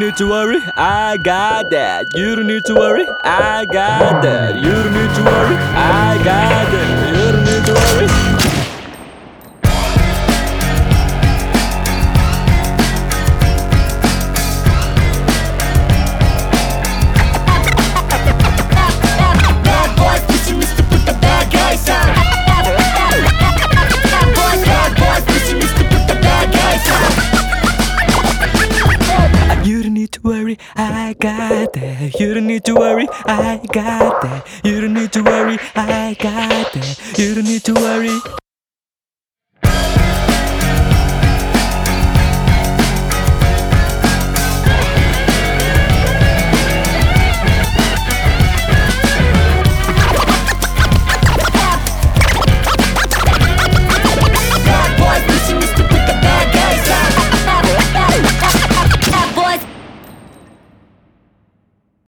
need to worry, I got that. You don't need to worry, I got that. You don't need to worry, I got that. You don't need to worry. You don't need to worry, I got that. You don't need to worry, I got that. You don't need to worry, I got that. You don't need to worry.